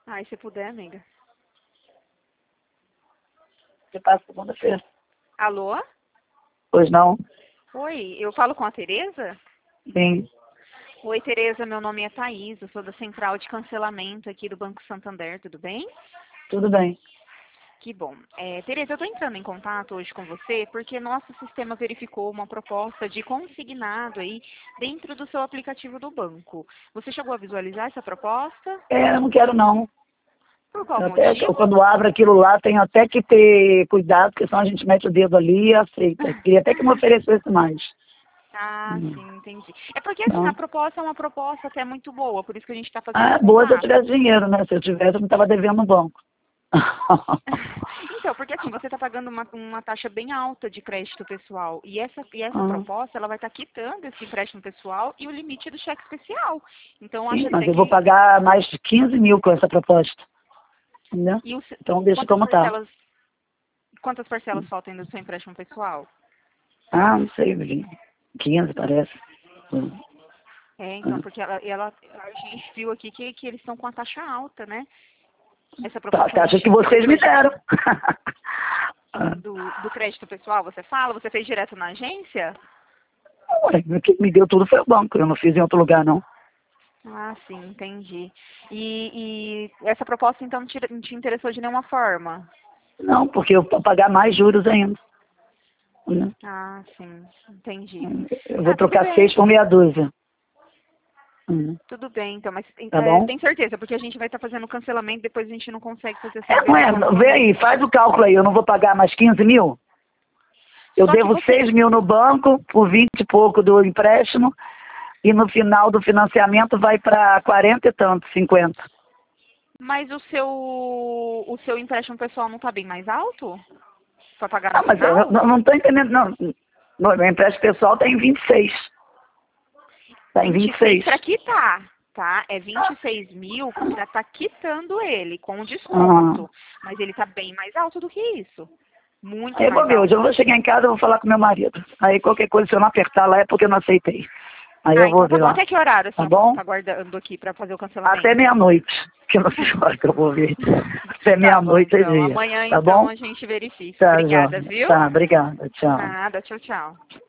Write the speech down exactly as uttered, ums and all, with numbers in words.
Ai, se puder, amiga. Você passa segunda-feira. Alô? Pois não? Oi, eu falo com a Tereza? Sim. Oi, Tereza, meu nome é Thaís, eu sou da Central de Cancelamento aqui do Banco Santander, tudo bem? Tudo bem. Que bom. É, Tereza, eu estou entrando em contato hoje com você porque nosso sistema verificou uma proposta de consignado aí dentro do seu aplicativo do banco. Você chegou a visualizar essa proposta? É, eu não quero não. Por qual Eu até, motivo? quando abro aquilo lá, tenho até que ter cuidado, porque senão a gente mete o dedo ali e aceita. Queria até que me oferecesse mais. Ah, Hum. sim, entendi. É porque assim, a Então, proposta é uma proposta até muito boa, por isso que a gente está fazendo ah, o é boa se eu contato. tivesse dinheiro, né? Se eu tivesse, eu não estava devendo no banco. Então, porque assim, você está pagando uma, uma taxa bem alta de crédito pessoal. E essa, e essa Ah, proposta, ela vai estar quitando esse empréstimo pessoal e o limite do cheque especial. Então, eu acho sim, mas até eu vou que... pagar mais de quinze mil com essa proposta. Entendeu? E o, se- Então deixa quantas como tá. parcelas, quantas parcelas faltam do seu empréstimo pessoal? Ah, não sei, quinze parece. Hum. É, então, Hum. porque ela, ela, a gente viu aqui que, que eles estão com a taxa alta, né? Essa Tá, a proposta não taxa que tinha vocês me condições de... deram. Ah, Do, do crédito pessoal, você fala? Você fez direto na agência? ué, quem me deu tudo foi o banco, eu não fiz em outro lugar, não. Ah, sim, entendi. E, e essa proposta, então, não te, não te interessou de nenhuma forma? Não, porque eu vou pagar mais juros ainda. Né? Ah, sim, entendi. Eu vou Ah, tudo trocar seis bem, por meia dúzia. Hum. tudo bem, então, mas Tá é, bom? tem certeza, porque a gente vai estar fazendo o cancelamento, depois a gente não consegue fazer essa É, não é? liberação Vê aí, novamente. faz o cálculo aí, eu não vou pagar mais quinze mil? Eu Só que devo você, seis mil no banco, por vinte e pouco do empréstimo, e no final do financiamento vai para quarenta e tanto, cinquenta. mas o seu, o seu empréstimo pessoal não está bem mais alto? Para pagar no Ah, mas eu final? não estou entendendo, não. No- Meu empréstimo pessoal está em vinte e seis. Está em vinte vinte e e seis seis. para quitar, tá? É vinte e seis mil para estar quitando ele, com Ah. desconto. Mas ele está bem mais alto do que isso. Muito Aí eu vou mais ver, hoje eu alto. vou chegar em casa e vou falar com meu marido. Aí qualquer coisa, se eu não apertar lá, é porque eu não aceitei. Aí Ah, eu vou então tá ver bom. lá. Até que horário a Tá senhora bom? tá guardando aqui para fazer o Até cancelamento? meia-noite. Que eu não sei a hora que eu vou ver. Até Tá bom, meia-noite é então. dia. Amanhã, Tá então, bom? a gente verifica. Tá, Obrigada, Jorge. viu? Tá, obrigada. Tchau. Nada. Tchau, tchau.